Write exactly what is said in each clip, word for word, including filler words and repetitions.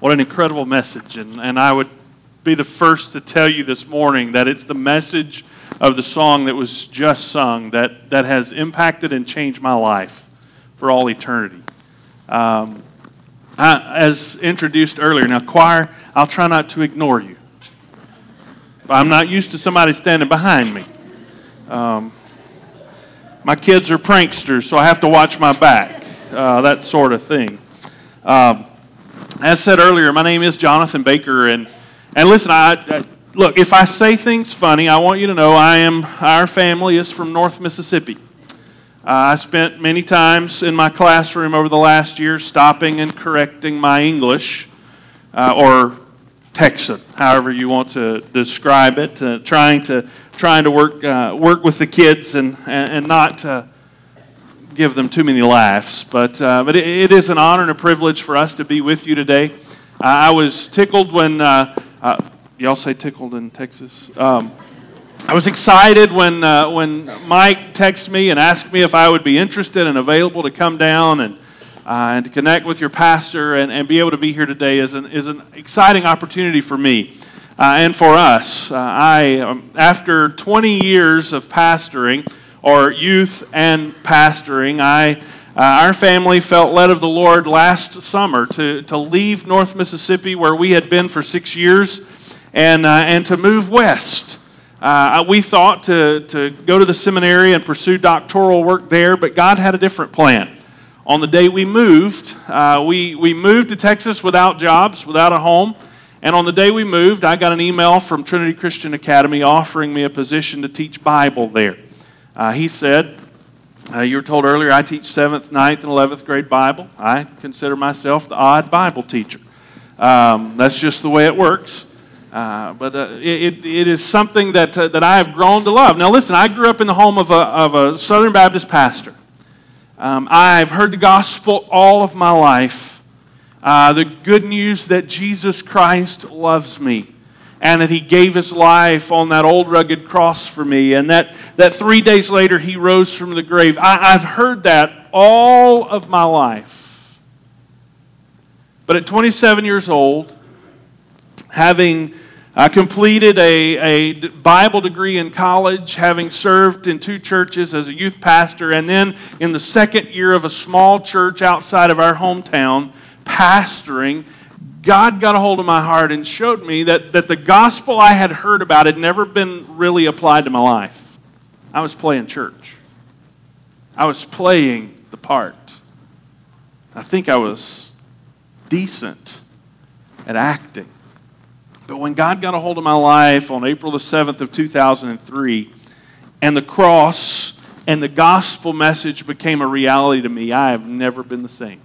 What an incredible message. And, and I would be the first to tell you this morning that it's the message of the song that was just sung that, that has impacted and changed my life for all eternity. Um, I, as introduced earlier, now choir, I'll try not to ignore you. I'm not used to somebody standing behind me. Um, my kids are pranksters, so I have to watch my back, uh, that sort of thing. Um, As said earlier, my name is Jonathan Baker, and and listen, I, I look, if I say things funny, I want you to know I am. Our family is from North Mississippi. Uh, I spent many times in my classroom over the last year stopping and correcting my English, uh, or Texan, however you want to describe it, uh, trying to trying to work uh, work with the kids and and, and not. Uh, give them too many laughs, but uh, but it, it is an honor and a privilege for us to be with you today. Uh, I was tickled when, uh, uh, y'all say tickled in Texas? Um, I was excited when uh, when Mike texted me and asked me if I would be interested and available to come down and uh, and to connect with your pastor and, and be able to be here today is an, is an exciting opportunity for me uh, and for us. Uh, I, um, after twenty years of pastoring, or youth and pastoring, I, uh, our family felt led of the Lord last summer to, to leave North Mississippi, where we had been for six years, and uh, and to move west. Uh, we thought to, to go to the seminary and pursue doctoral work there, but God had a different plan. On the day we moved, uh, we, we moved to Texas without jobs, without a home, and on the day we moved, I got an email from Trinity Christian Academy offering me a position to teach Bible there. Uh, he said, uh, you were told earlier, I teach seventh, ninth, and eleventh grade Bible. I consider myself the odd Bible teacher. Um, that's just the way it works. Uh, but uh, it, it is something that uh, that I have grown to love. Now listen, I grew up in the home of a, of a Southern Baptist pastor. Um, I've heard the gospel all of my life. Uh, the good news that Jesus Christ loves me, and that He gave His life on that old rugged cross for me, and that, that three days later He rose from the grave. I, I've heard that all of my life. But at twenty-seven years old, having uh, completed a, a Bible degree in college, having served in two churches as a youth pastor, and then in the second year of a small church outside of our hometown, pastoring, God got a hold of my heart and showed me that, that the gospel I had heard about had never been really applied to my life. I was playing church. I was playing the part. I think I was decent at acting. But when God got a hold of my life on April the seventh of two thousand three, and the cross and the gospel message became a reality to me, I have never been the same.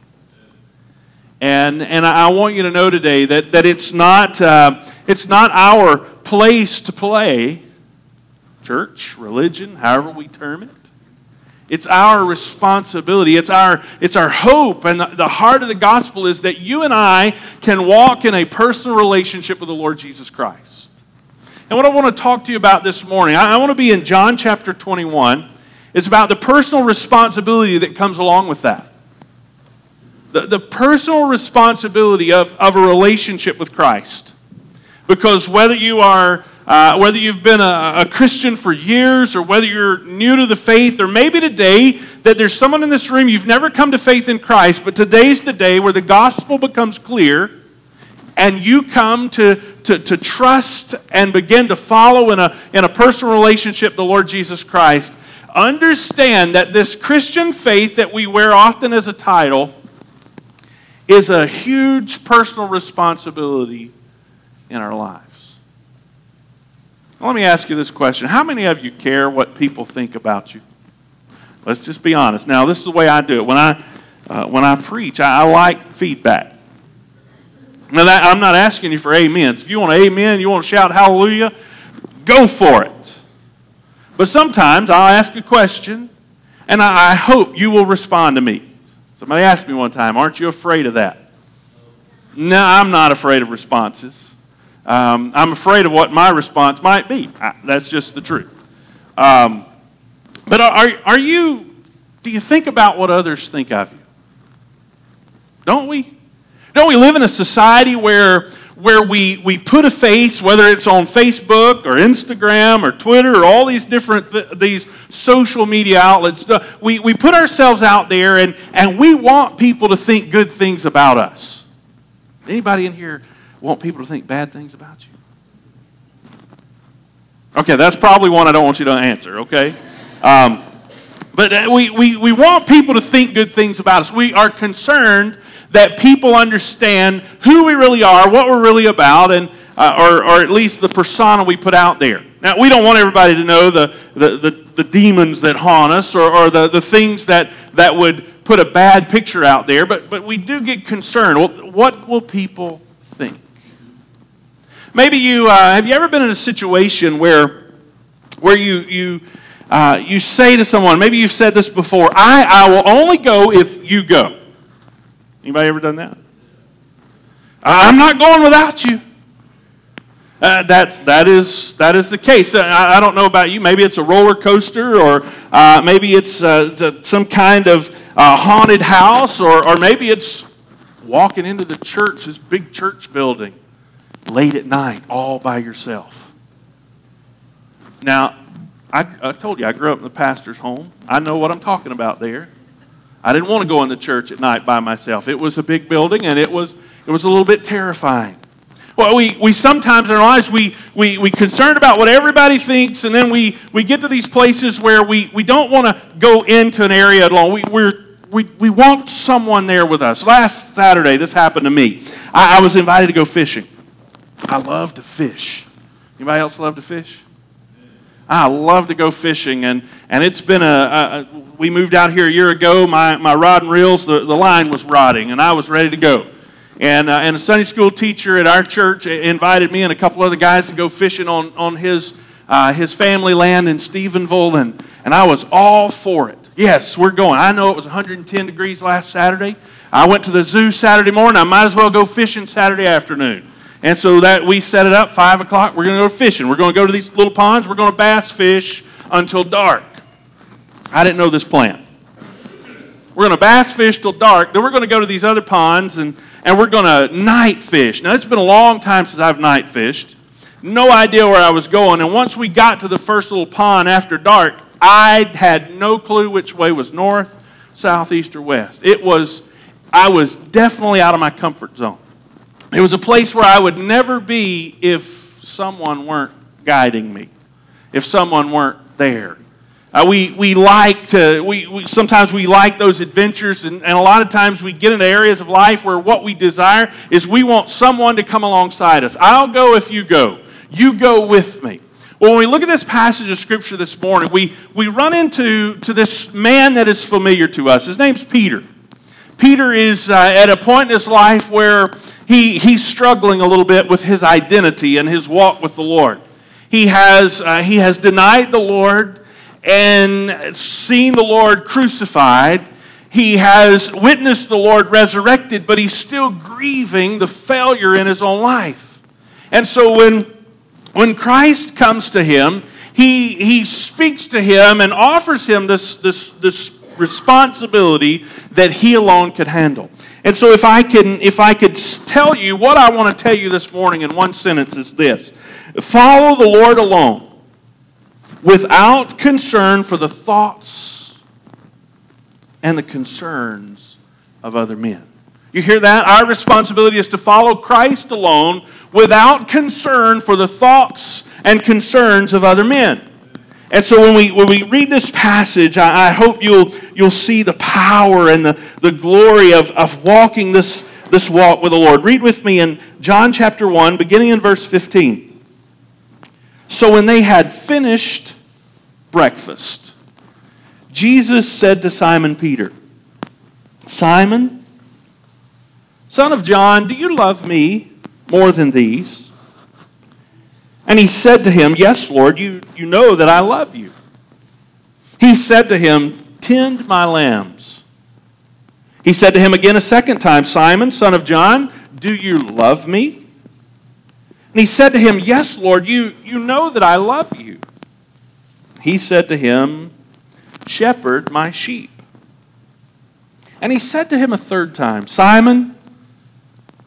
And and I want you to know today that, that it's not uh, it's not our place to play church, religion, however we term it. It's our responsibility. It's our it's our hope, and the, the heart of the gospel is that you and I can walk in a personal relationship with the Lord Jesus Christ. And what I want to talk to you about this morning, I, I want to be in John chapter twenty-one. It's about the personal responsibility that comes along with that. The, the personal responsibility of, of a relationship with Christ. Because whether you are, uh, whether you've been a, a Christian for years, or whether you're new to the faith, or maybe today that there's someone in this room, you've never come to faith in Christ, but today's the day where the gospel becomes clear, and you come to, to, to trust and begin to follow in a, in a personal relationship the Lord Jesus Christ. Understand that this Christian faith that we wear often as a title is a huge personal responsibility in our lives. Now, let me ask you this question. How many of you care what people think about you? Let's just be honest. Now, this is the way I do it. When I, uh, when I preach, I, I like feedback. Now, that, I'm not asking you for amens. If you want an amen, you want to shout hallelujah, go for it. But sometimes I'll ask a question, and I, I hope you will respond to me. Somebody asked me one time, aren't you afraid of that? No, I'm not afraid of responses. Um, I'm afraid of what my response might be. I, that's just the truth. Um, but are, are you, do you think about what others think of you? Don't we? Don't we live in a society where, where we, we put a face, whether it's on Facebook or Instagram or Twitter or all these different th- these social media outlets, we, we put ourselves out there and, and we want people to think good things about us. Anybody in here want people to think bad things about you? Okay, that's probably one I don't want you to answer, okay? Um, but we, we, we want people to think good things about us. We are concerned that people understand who we really are, what we're really about, and uh, or, or at least the persona we put out there. Now, we don't want everybody to know the, the, the, the demons that haunt us or, or the, the things that, that would put a bad picture out there, but, but we do get concerned. Well, what will people think? Maybe you, uh, have you ever been in a situation where, where you, you, uh, you say to someone, maybe you've said this before, I, I will only go if you go. Anybody ever done that? I'm not going without you. Uh, that that is that is the case. I, I don't know about you. Maybe it's a roller coaster, or uh, maybe it's uh, some kind of uh, haunted house, or or maybe it's walking into the church, this big church building, late at night, all by yourself. Now, I, I told you I grew up in the pastor's home. I know what I'm talking about there. I didn't want to go into church at night by myself. It was a big building, and it was it was a little bit terrifying. Well, we, we sometimes in our lives, we, we, we concerned about what everybody thinks, and then we, we get to these places where we, we don't want to go into an area alone. We, we're, we, we want someone there with us. Last Saturday, this happened to me. I, I was invited to go fishing. I love to fish. Anybody else love to fish? I love to go fishing, and, and it's been a, a, a, we moved out here a year ago. My, my rod and reels, the, the line was rotting, and I was ready to go. And, uh, and a Sunday school teacher at our church invited me and a couple other guys to go fishing on, on his, uh, his family land in Stephenville, and, and I was all for it. Yes, we're going. I know it was one hundred ten degrees last Saturday. I went to the zoo Saturday morning. I might as well go fishing Saturday afternoon. And so that we set it up, five o'clock, we're going to go fishing. We're going to go to these little ponds. We're going to bass fish until dark. I didn't know this plan. We're going to bass fish till dark. Then we're going to go to these other ponds, and, and we're going to night fish. Now, it's been a long time since I've night fished. No idea where I was going. And once we got to the first little pond after dark, I had no clue which way was north, south, east, or west. It was, I was definitely out of my comfort zone. It was a place where I would never be if someone weren't guiding me, if someone weren't there. Uh, we we like to, we, we sometimes we like those adventures, and, and a lot of times we get into areas of life where what we desire is we want someone to come alongside us. I'll go if you go. You go with me. Well, when we look at this passage of Scripture this morning, we, we run into to this man that is familiar to us. His name's Peter. Peter is uh, at a point in his life where he he's struggling a little bit with his identity and his walk with the Lord. He has uh, he has denied the Lord and seen the Lord crucified. He has witnessed the Lord resurrected, but he's still grieving the failure in his own life. And so when, when Christ comes to him, he, he speaks to him and offers him this, this, this responsibility that he alone could handle. And so if I can, if I could tell you what I want to tell you this morning in one sentence is this: follow the Lord alone, without concern for the thoughts and the concerns of other men. You hear that? Our responsibility is to follow Christ alone without concern for the thoughts and concerns of other men. And so when we when we read this passage, I, I hope you'll you'll see the power and the, the glory of, of walking this, this walk with the Lord. Read with me in John chapter one, beginning in verse fifteen. So when they had finished breakfast, Jesus said to Simon Peter, Simon, son of John, do you love me more than these? And he said to him, yes, Lord, you, you know that I love you. He said to him, tend my lambs. He said to him again a second time, Simon, son of John, do you love me? And he said to him, yes, Lord, you, you know that I love you. He said to him, shepherd my sheep. And he said to him a third time, Simon,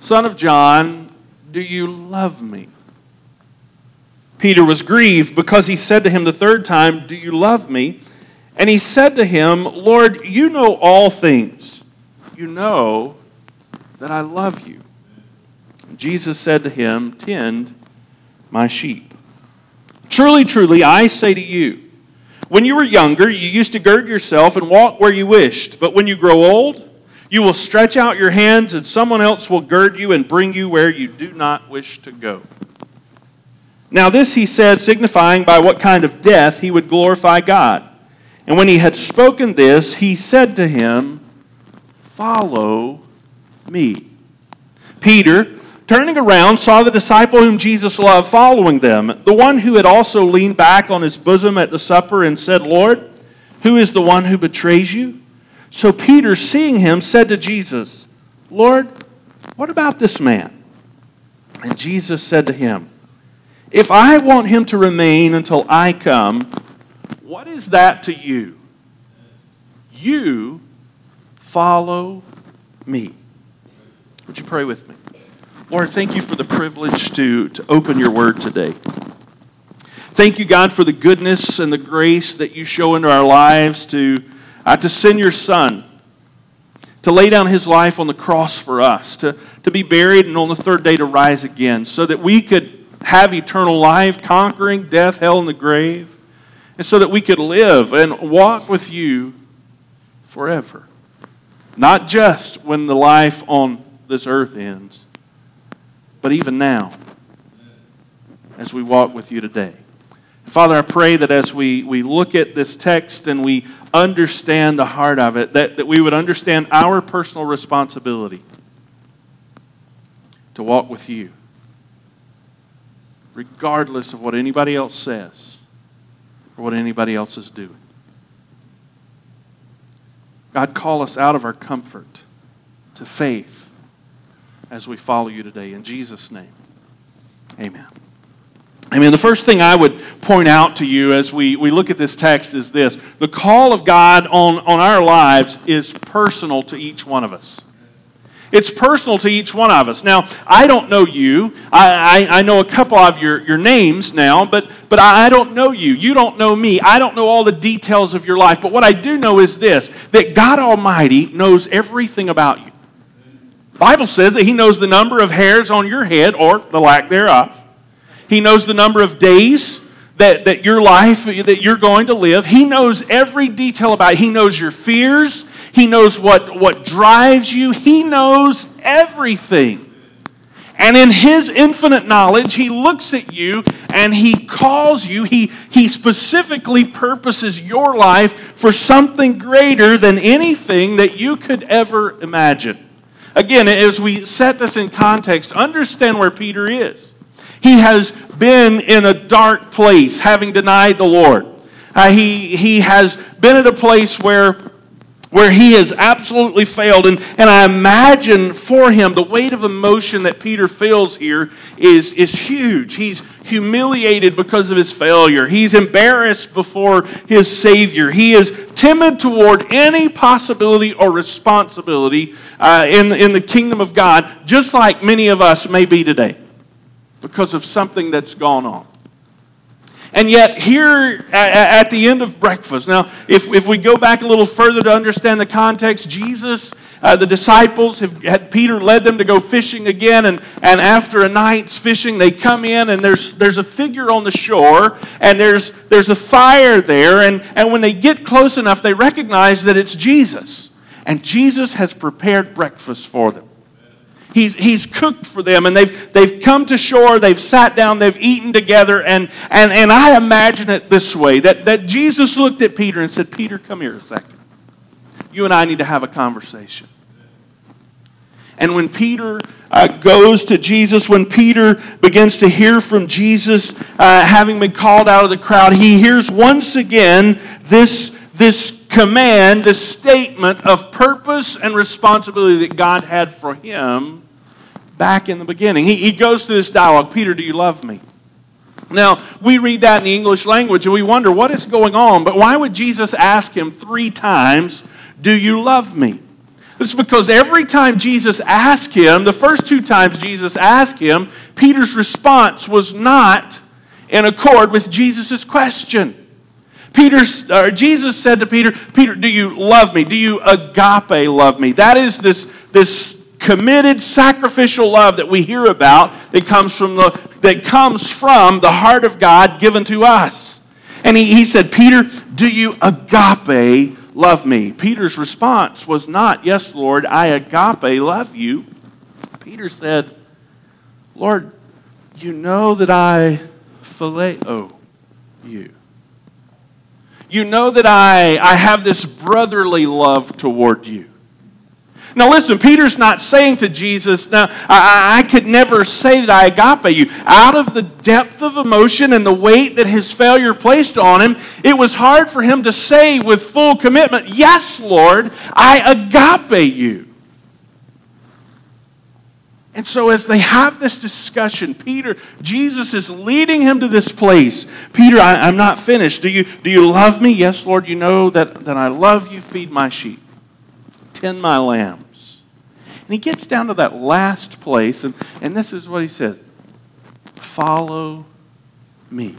son of John, do you love me? Peter was grieved because he said to him the third time, do you love me? And he said to him, Lord, you know all things. You know that I love you. And Jesus said to him, tend my sheep. Truly, truly, I say to you, when you were younger, you used to gird yourself and walk where you wished. But when you grow old, you will stretch out your hands and someone else will gird you and bring you where you do not wish to go. Now this he said, signifying by what kind of death he would glorify God. And when he had spoken this, he said to him, follow me. Peter, turning around, saw the disciple whom Jesus loved following them, the one who had also leaned back on his bosom at the supper and said, Lord, who is the one who betrays you? So Peter, seeing him, said to Jesus, Lord, what about this man? And Jesus said to him, if I want him to remain until I come, what is that to you? You follow me. Would you pray with me? Lord, thank you for the privilege to, to open your word today. Thank you, God, for the goodness and the grace that you show into our lives to, uh, to send your Son, to lay down his life on the cross for us, to, to be buried and on the third day to rise again, so that we could have eternal life, conquering death, hell, and the grave, and so that we could live and walk with you forever. Not just when the life on this earth ends, but even now, as we walk with you today. Father, I pray that as we, we look at this text and we understand the heart of it, that, that we would understand our personal responsibility to walk with you, regardless of what anybody else says or what anybody else is doing. God, call us out of our comfort to faith as we follow you today. In Jesus' name, amen. Amen. The first thing I would point out to you as we, we look at this text is this. The call of God on, on our lives is personal to each one of us. It's personal to each one of us. Now, I don't know you. I, I, I know a couple of your, your names now, but, but I don't know you. You don't know me. I don't know all the details of your life. But what I do know is this, that God Almighty knows everything about you. The Bible says that He knows the number of hairs on your head, or the lack thereof. He knows the number of days that, that your life, that you're going to live. He knows every detail about it. He knows your fears. He knows what, what drives you. He knows everything. And in His infinite knowledge, He looks at you and He calls you. He, he specifically purposes your life for something greater than anything that you could ever imagine. Again, as we set this in context, understand where Peter is. He has been in a dark place, having denied the Lord. Uh, he, he has been at a place where, where he has absolutely failed. And, and I imagine for him, the weight of emotion that Peter feels here is, is huge. He's humiliated because of his failure. He's embarrassed before his Savior. He is timid toward any possibility or responsibility uh, in, in the kingdom of God, just like many of us may be today, because of something that's gone on. And yet here at the end of breakfast, now if, if we go back a little further to understand the context, Jesus, uh, the disciples, have, had Peter led them to go fishing again, and, and after a night's fishing, they come in and there's there's a figure on the shore, and there's there's a fire there, and, and when they get close enough, they recognize that it's Jesus. And Jesus has prepared breakfast for them. He's, he's cooked for them, and they've, they've come to shore, they've sat down, they've eaten together, and, and, and I imagine it this way, that, that Jesus looked at Peter and said, Peter, come here a second. You and I need to have a conversation. And when Peter uh, goes to Jesus, when Peter begins to hear from Jesus, uh, having been called out of the crowd, he hears once again this, this command, this statement of purpose and responsibility that God had for him back in the beginning. He, he goes through this dialogue, Peter, do you love me? Now, we read that in the English language and we wonder what is going on, but why would Jesus ask him three times, do you love me? It's because every time Jesus asked him, the first two times Jesus asked him, Peter's response was not in accord with Jesus' question. Peter's, uh, Jesus said to Peter, Peter, do you love me? Do you agape love me? That is this, this committed sacrificial love that we hear about that comes from the, that comes from the heart of God given to us. And he, he said, Peter, do you agape love me? Peter's response was not, yes, Lord, I agape love you. Peter said, Lord, you know that I phileo you. You know that I, I have this brotherly love toward you. Now listen, Peter's not saying to Jesus, now I, I could never say that I agape you. Out of the depth of emotion and the weight that his failure placed on him, it was hard for him to say with full commitment, yes, Lord, I agape you. And so as they have this discussion, Peter, Jesus is leading him to this place. Peter, I, I'm not finished. Do you, do you love me? Yes, Lord, you know that, that I love you. Feed my sheep. Tend my lambs. And he gets down to that last place, and, and this is what he says. Follow me.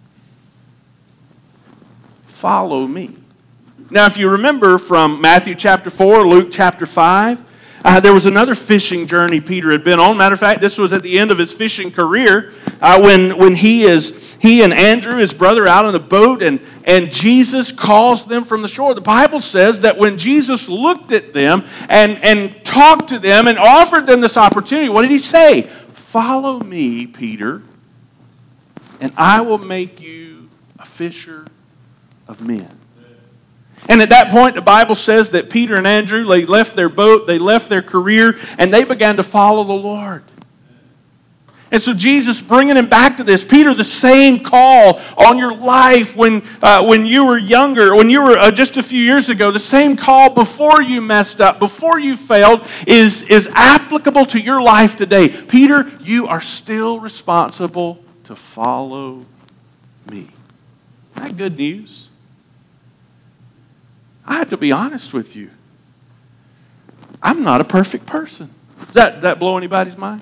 Follow me. Now, if you remember from Matthew chapter four, Luke chapter five, Uh, there was another fishing journey Peter had been on. Matter of fact, this was at the end of his fishing career uh, when, when he is he and Andrew, his brother, out on the boat, and, and Jesus calls them from the shore. The Bible says that when Jesus looked at them and, and talked to them and offered them this opportunity, what did he say? Follow me, Peter, and I will make you a fisher of men. And at that point, the Bible says that Peter and Andrew, they left their boat, they left their career, and they began to follow the Lord. And so Jesus bringing him back to this, Peter, the same call on your life when, uh, when you were younger, when you were uh, just a few years ago, the same call before you messed up, before you failed, is, is applicable to your life today. Peter, you are still responsible to follow me. Isn't that good news? I have to be honest with you. I'm not a perfect person. Does that, that blow anybody's mind?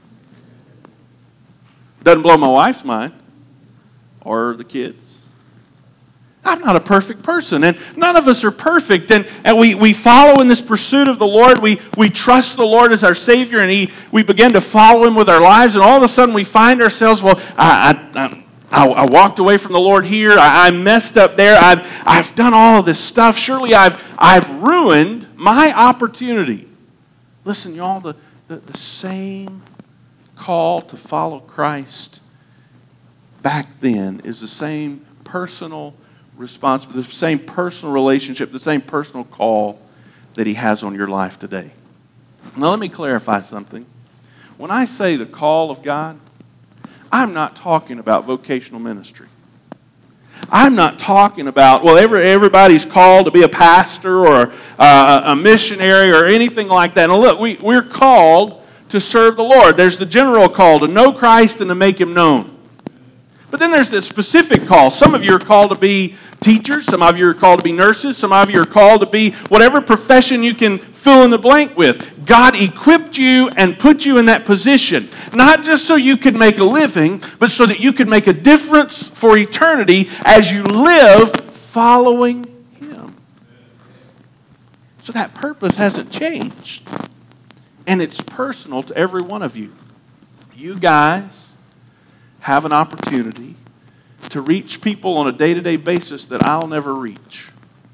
Doesn't blow my wife's mind or the kids. I'm not a perfect person, and none of us are perfect. And, and we, we follow in this pursuit of the Lord. We, we trust the Lord as our Savior, and he, we begin to follow Him with our lives, and all of a sudden we find ourselves, well, I, I, I I, I walked away from the Lord here. I, I messed up there. I've, I've done all of this stuff. Surely I've, I've ruined my opportunity. Listen, y'all, the, the, the same call to follow Christ back then is the same personal responsibility, the same personal relationship, the same personal call that He has on your life today. Now let me clarify something. When I say the call of God, I'm not talking about vocational ministry. I'm not talking about, well, every, everybody's called to be a pastor or uh, a missionary or anything like that. Now look, we, we're called to serve the Lord. There's the general call to know Christ and to make Him known. But then there's the specific call. Some of you are called to be teachers. Some of you are called to be nurses. Some of you are called to be whatever profession you can fill in the blank with. God equipped you and put you in that position, not just so you could make a living, but so that you could make a difference for eternity as you live following Him. So that purpose hasn't changed. And it's personal to every one of you. You guys have an opportunity to reach people on a day-to-day basis that I'll never reach.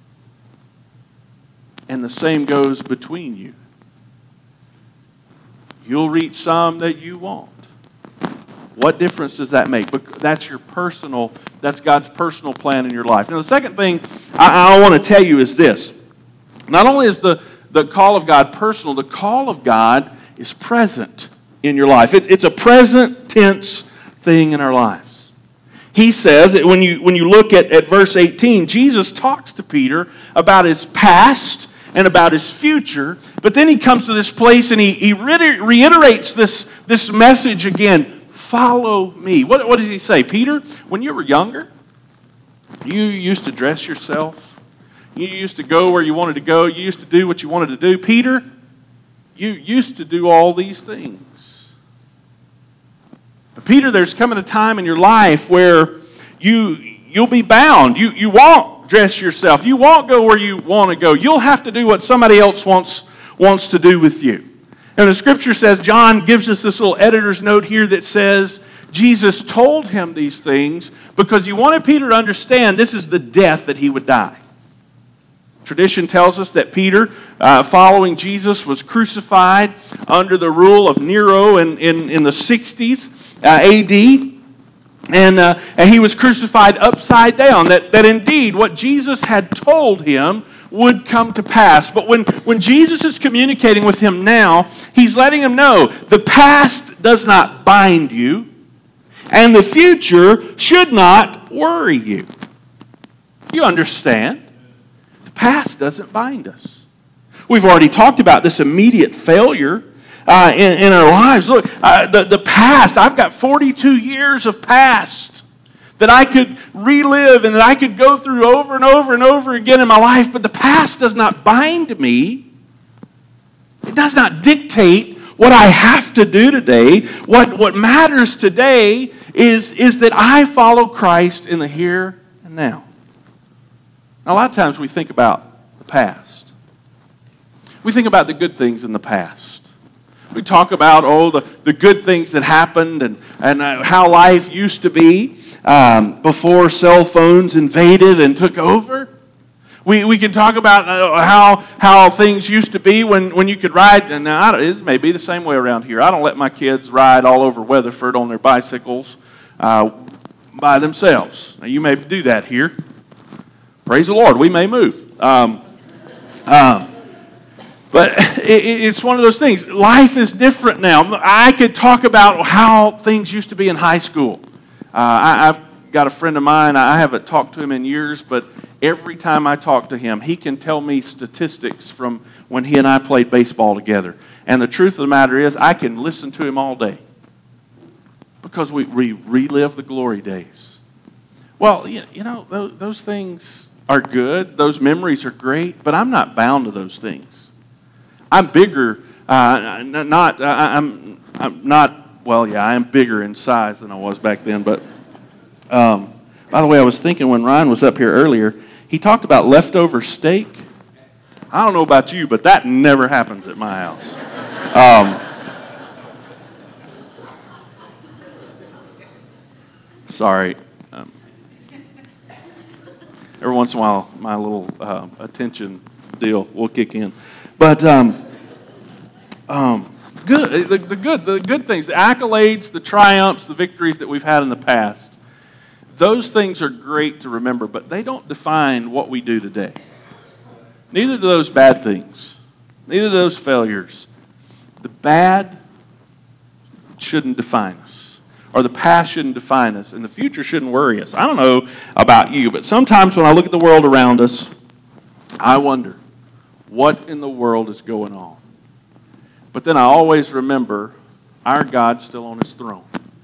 And the same goes between you. You'll reach some that you won't. What difference does that make? But that's your personal, that's God's personal plan in your life. Now, the second thing I, I want to tell you is this. Not only is the, the call of God personal, the call of God is present in your life. It, it's a present tense thing in our lives. He says, that when you, when you look at, at verse eighteen, Jesus talks to Peter about his past and about his future, but then he comes to this place and he, he reiterates this, this message again, follow me. What, what does he say? Peter, when you were younger, you used to dress yourself, You used to go where you wanted to go. You used to do what you wanted to do. Peter, you used to do all these things. But Peter, there's coming a time in your life where you, you'll be bound. You, you won't dress yourself. You won't go where you want to go. You'll have to do what somebody else wants, wants to do with you. And the scripture says, John gives us this little editor's note here that says, Jesus told him these things because he wanted Peter to understand this is the death that he would die. Tradition tells us that Peter, uh, following Jesus, was crucified under the rule of Nero in, in, in the sixties uh, A D. And, uh, and he was crucified upside down. That, that indeed what Jesus had told him would come to pass. But when, when Jesus is communicating with him now, he's letting him know the past does not bind you, and the future should not worry you. You understand? The past doesn't bind us. We've already talked about this immediate failure uh, in, in our lives. Look, uh, the, the past, I've got forty-two years of past that I could relive and that I could go through over and over and over again in my life, but the past does not bind me. It does not dictate what I have to do today. What, what matters today is, is that I follow Christ in the here and now. Now, a lot of times we think about the past. We think about the good things in the past. We talk about, oh, the, the good things that happened and, and uh, how life used to be um, before cell phones invaded and took over. We we can talk about uh, how how things used to be when, when you could ride. And now I don't, it may be the same way around here. I don't let my kids ride all over Weatherford on their bicycles uh, by themselves. Now, you may do that here. Praise the Lord, we may move. Um, um, but it, it's one of those things. Life is different now. I could talk about how things used to be in high school. Uh, I, I've got a friend of mine. I haven't talked to him in years, but every time I talk to him, he can tell me statistics from when he and I played baseball together. And the truth of the matter is, I can listen to him all day because we, we relive the glory days. Well, you, you know, those, those things are good. Those memories are great, but I'm not bound to those things. I'm bigger, uh, not, uh, I'm, I'm not, well, yeah, I am bigger in size than I was back then, but, um, by the way, I was thinking when Ryan was up here earlier, he talked about leftover steak. I don't know about you, but that never happens at my house. Um, sorry. Um, every once in a while, my little uh, attention deal will kick in. But um, um, good, the, the good, the good things, the accolades, the triumphs, the victories that we've had in the past. Those things are great to remember, but they don't define what we do today. Neither do those bad things. Neither do those failures. The bad shouldn't define us, or the past shouldn't define us, and the future shouldn't worry us. I don't know about you, but sometimes when I look at the world around us, I wonder, what in the world is going on? But then I always remember, our God's still on his throne.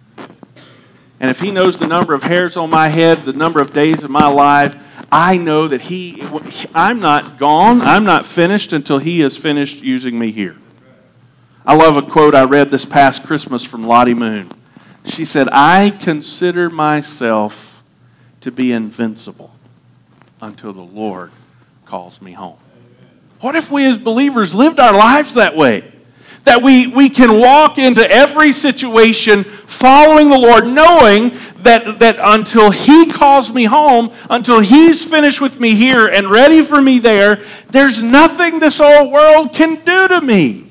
And if he knows the number of hairs on my head, the number of days of my life, I know that he, I'm not gone, I'm not finished until he is finished using me here. I love a quote I read this past Christmas from Lottie Moon. She said, I consider myself to be invincible until the Lord calls me home. What if we as believers lived our lives that way? That we, we can walk into every situation following the Lord, knowing that, that until he calls me home, until he's finished with me here and ready for me there, there's nothing this old world can do to me.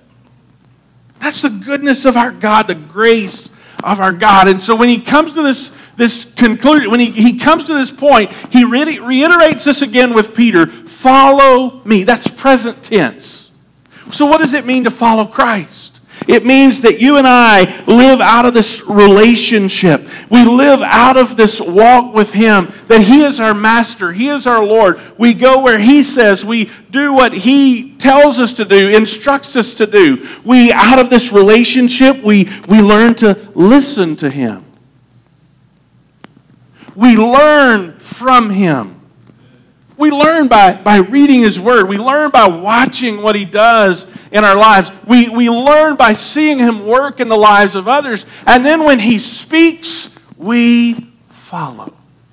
That's the goodness of our God, the grace of our God. And so when he comes to this, this conclusion, when he, he comes to this point, he re- reiterates this again with Peter, follow me. That's present tense. So what does it mean to follow Christ? It means that you and I live out of this relationship. We live out of this walk with him, that he is our master, he is our Lord. We go where he says, we do what he tells us to do, instructs us to do. We, out of this relationship, we, we learn to listen to him. We learn from him. We learn by, by reading His Word. We learn by watching what He does in our lives. We, we learn by seeing Him work in the lives of others. And then when He speaks, we follow.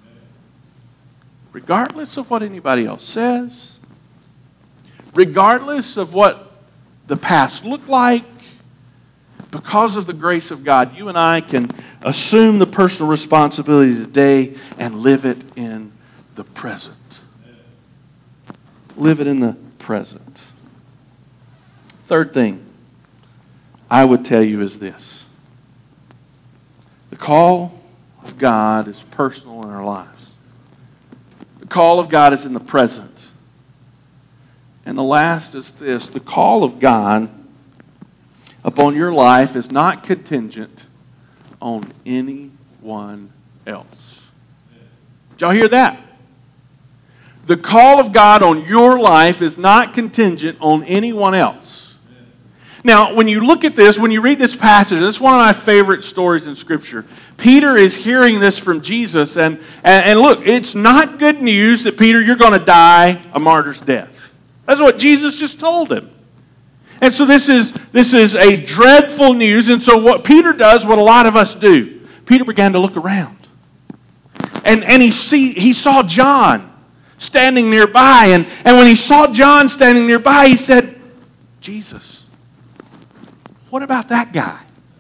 Regardless of what anybody else says, regardless of what the past looked like, because of the grace of God, you and I can assume the personal responsibility today and live it in the present. Live it in the present. Third thing I would tell you is this. The call of God is personal in our lives. The call of God is in the present. And the last is this. The call of God upon your life is not contingent on anyone else. Did y'all hear that? The call of God on your life is not contingent on anyone else. Now, when you look at this, when you read this passage, it's one of my favorite stories in Scripture. Peter is hearing this from Jesus, and, and, and look, it's not good news that, Peter, you're going to die a martyr's death. That's what Jesus just told him. And so this is, this is a dreadful news, and so what Peter does, what a lot of us do, Peter began to look around. And, and he, see, he saw John standing nearby. And, and when he saw John standing nearby, he said, Jesus, what about that guy?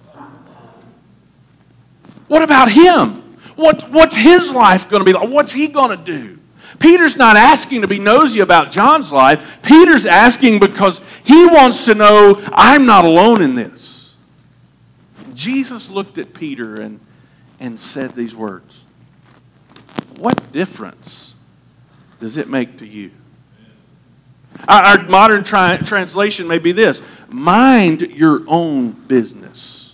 What about him? What, what's his life going to be like? What's he going to do? Peter's not asking to be nosy about John's life. Peter's asking because he wants to know, I'm not alone in this. Jesus looked at Peter and, and said these words. What difference does it make to you? Our, our modern tri- translation may be this. Mind your own business.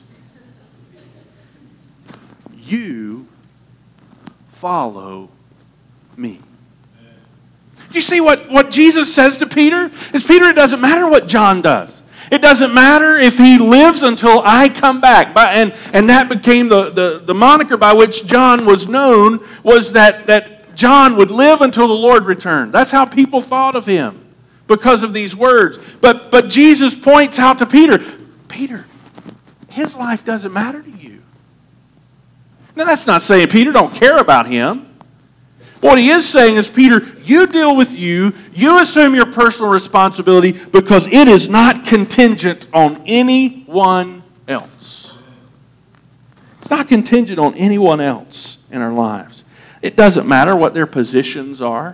You follow me. You see what, what Jesus says to Peter? Is Peter, it doesn't matter what John does. It doesn't matter if he lives until I come back. By, and, and that became the, the, the moniker by which John was known, was that, that John would live until the Lord returned. That's how people thought of him because of these words. But, but Jesus points out to Peter, Peter, his life doesn't matter to you. Now that's not saying Peter don't care about him. What he is saying is, Peter, you deal with you, you assume your personal responsibility because it is not contingent on anyone else. It's not contingent on anyone else in our lives. It doesn't matter what their positions are.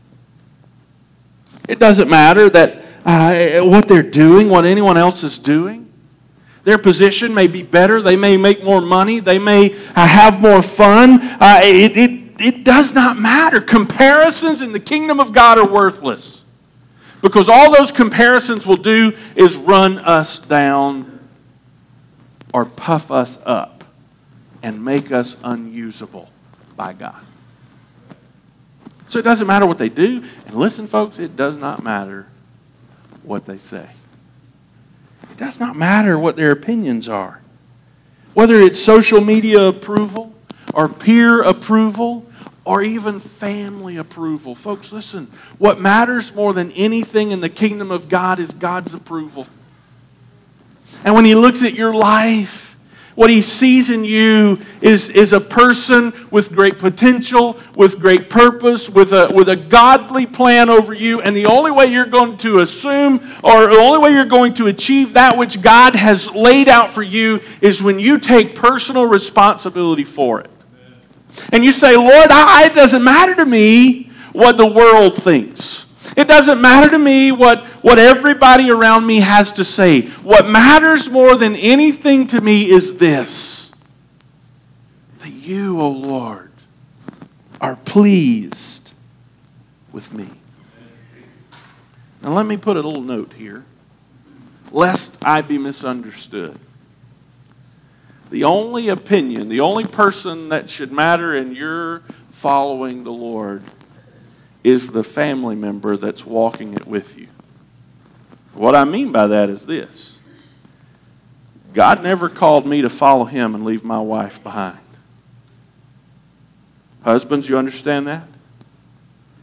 It doesn't matter that uh, what they're doing, what anyone else is doing. Their position may be better. They may make more money. They may uh, have more fun. Uh, it, it It does not matter. Comparisons in the kingdom of God are worthless. Because all those comparisons will do is run us down or puff us up and make us unusable by God. So it doesn't matter what they do. And listen, folks, it does not matter what they say. It does not matter what their opinions are. Whether it's social media approval or peer approval, or even family approval. Folks, listen, what matters more than anything in the kingdom of God is God's approval. And when He looks at your life, what He sees in you is, is a person with great potential, with great purpose, with a, with a godly plan over you. And the only way you're going to assume, or the only way you're going to achieve that which God has laid out for you is when you take personal responsibility for it. And you say, Lord, I, it doesn't matter to me what the world thinks. It doesn't matter to me what, what everybody around me has to say. What matters more than anything to me is this. That you, O Lord, are pleased with me. Now let me put a little note here, lest I be misunderstood. The only opinion, the only person that should matter in your following the Lord is the family member that's walking it with you. What I mean by that is this. God never called me to follow Him and leave my wife behind. Husbands, you understand that?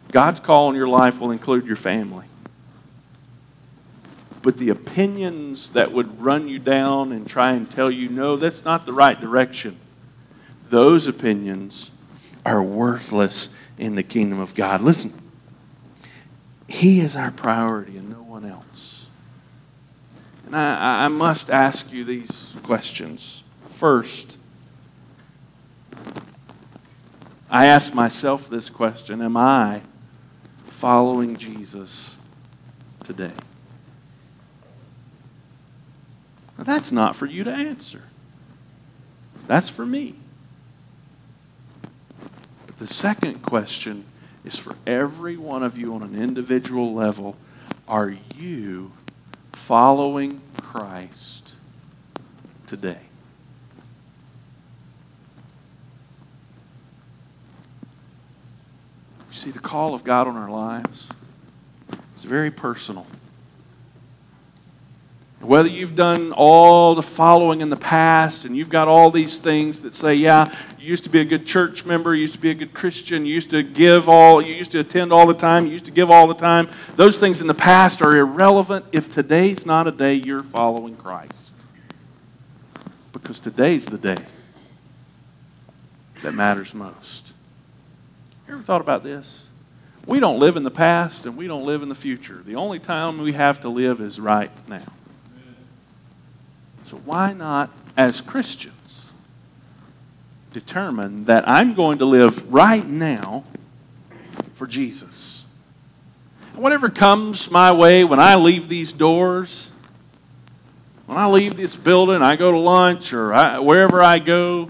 God's call on your life will include your family. But the opinions that would run you down and try and tell you, no, that's not the right direction, those opinions are worthless in the kingdom of God. Listen, He is our priority and no one else. And I, I must ask you these questions. First, I ask myself this question: am I following Jesus today? Now, that's not for you to answer. That's for me. But the second question is for every one of you on an individual level. Are you following Christ today? You see, the call of God on our lives is very personal. Whether you've done all the following in the past and you've got all these things that say, yeah, you used to be a good church member, you used to be a good Christian, you used to give all, you used to attend all the time, you used to give all the time. Those things in the past are irrelevant if today's not a day you're following Christ. Because today's the day that matters most. You ever thought about this? We don't live in the past and we don't live in the future. The only time we have to live is right now. So why not, as Christians, determine that I'm going to live right now for Jesus? And whatever comes my way when I leave these doors, when I leave this building, I go to lunch or I, wherever I go,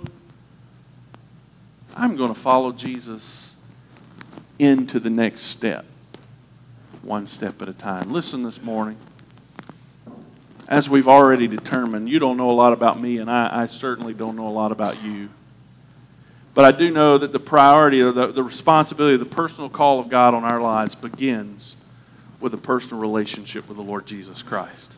I'm going to follow Jesus into the next step, one step at a time. Listen this morning. As we've already determined, you don't know a lot about me, and I, I certainly don't know a lot about you. But I do know that the priority or the, the responsibility, the personal call of God on our lives begins with a personal relationship with the Lord Jesus Christ.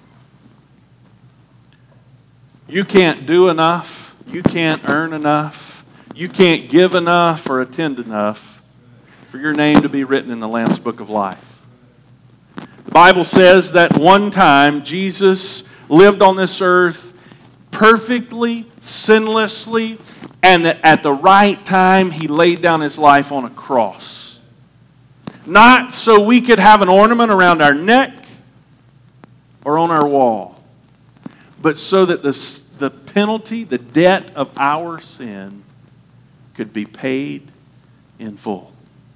You can't do enough. You can't earn enough. You can't give enough or attend enough for your name to be written in the Lamb's Book of Life. The Bible says that one time Jesus lived on this earth perfectly, sinlessly, and that at the right time He laid down His life on a cross. Not so we could have an ornament around our neck or on our wall, but so that the, the penalty, the debt of our sin could be paid in full.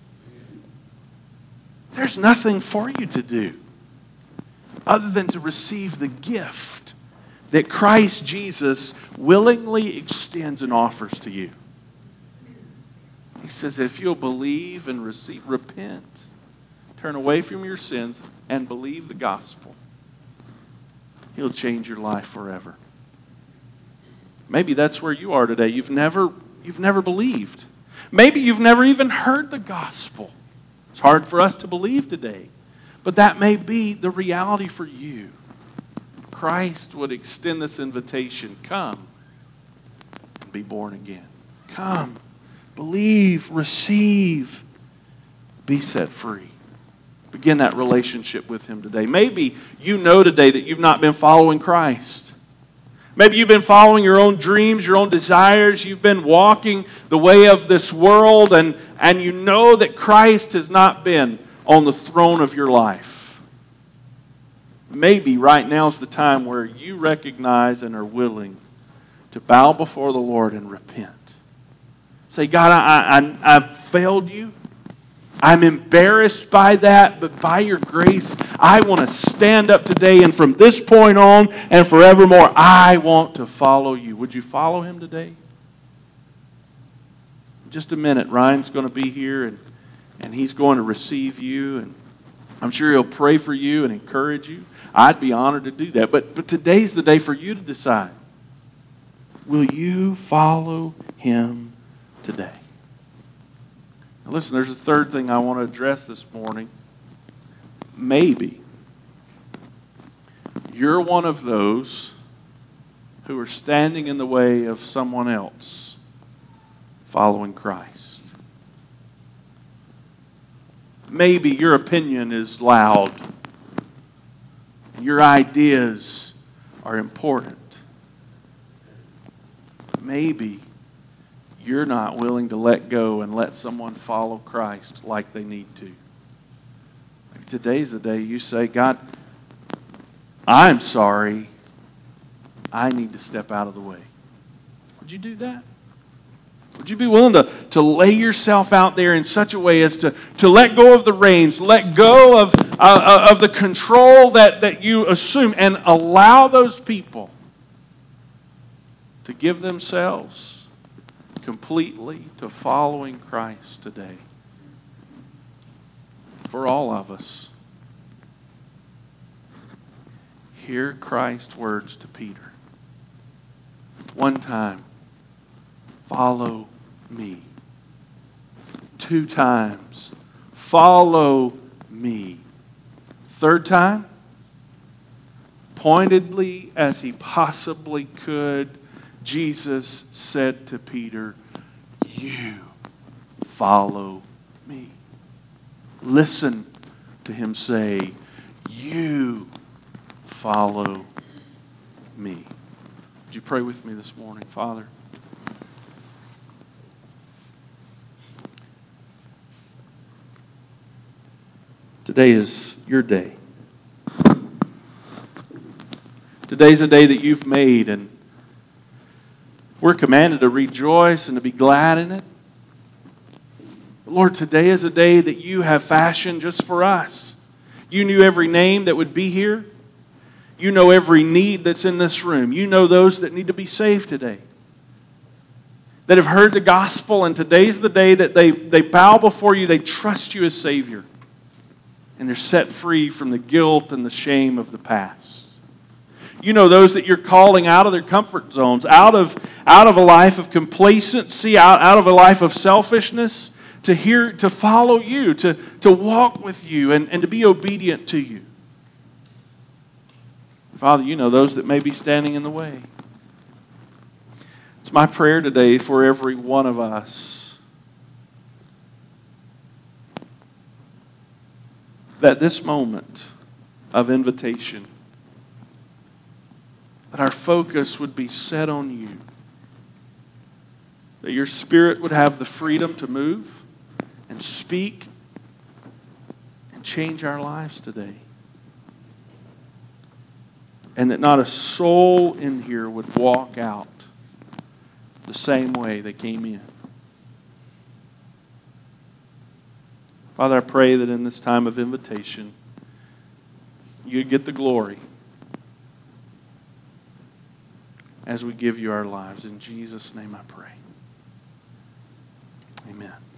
There's nothing for you to do other than to receive the gift that Christ Jesus willingly extends and offers to you. He says, if you'll believe and receive, repent, turn away from your sins, and believe the gospel, He'll change your life forever. Maybe that's where you are today. You've never, you've never believed. Maybe you've never even heard the gospel. It's hard for us to believe today. But that may be the reality for you. Christ would extend this invitation. Come and be born again. Come, believe, receive, be set free. Begin that relationship with Him today. Maybe you know today that you've not been following Christ. Maybe you've been following your own dreams, your own desires. You've been walking the way of this world, and, and you know that Christ has not been on the throne of your life. Maybe right now is the time where you recognize and are willing to bow before the Lord and repent. Say, God, I, I, I've failed you. I'm embarrassed by that, but by your grace, I want to stand up today, and from this point on and forevermore, I want to follow you. Would you follow Him today? In just a minute, Ryan's going to be here, and, and he's going to receive you, and I'm sure he'll pray for you and encourage you. I'd be honored to do that, but, but today's the day for you to decide. Will you follow Him today? Now listen, there's a third thing I want to address this morning. Maybe you're one of those who are standing in the way of someone else following Christ. maybe your opinion is loud. Your ideas are important. Maybe you're not willing to let go and let someone follow Christ like they need to. Maybe today's the day you say, God, I'm sorry. I need to step out of the way. Would you do that? Would you be willing to, to lay yourself out there in such a way as to, to let go of the reins, let go of, uh, of the control that, that you assume, and allow those people to give themselves completely to following Christ today? For all of us, hear Christ's words to Peter. One time, follow me. Two times, follow me. Third time, pointedly as he possibly could, Jesus said to Peter, you follow me. Listen to him say, you follow me. Would you pray with me this morning, Father? Today is your day. Today's a day that you've made, and we're commanded to rejoice and to be glad in it. But Lord, today is a day that you have fashioned just for us. You knew every name that would be here. You know every need that's in this room. You know those that need to be saved today, that have heard the gospel, and today's the day that they, they bow before you, they trust you as Savior, and they're set free from the guilt and the shame of the past. You know those that you're calling out of their comfort zones, out of, out of a life of complacency, out, out of a life of selfishness, to hear, to follow you, to, to walk with you, and, and to be obedient to you. Father, you know those that may be standing in the way. It's my prayer today for every one of us that this moment of invitation, that our focus would be set on you, that your Spirit would have the freedom to move and speak and change our lives today. And that not a soul in here would walk out the same way they came in. Father, I pray that in this time of invitation, you'd get the glory as we give you our lives. In Jesus' name I pray. Amen.